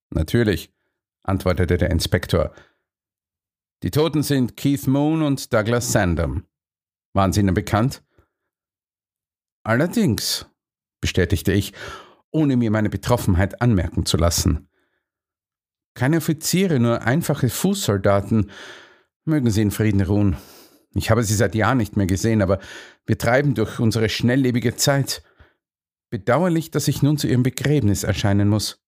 Natürlich, antwortete der Inspektor. Die Toten sind Keith Moon und Douglas Sandom. Waren sie Ihnen bekannt? Allerdings, bestätigte ich, ohne mir meine Betroffenheit anmerken zu lassen. Keine Offiziere, nur einfache Fußsoldaten. Mögen sie in Frieden ruhen. Ich habe sie seit Jahren nicht mehr gesehen, aber wir treiben durch unsere schnelllebige Zeit. Bedauerlich, dass ich nun zu ihrem Begräbnis erscheinen muss.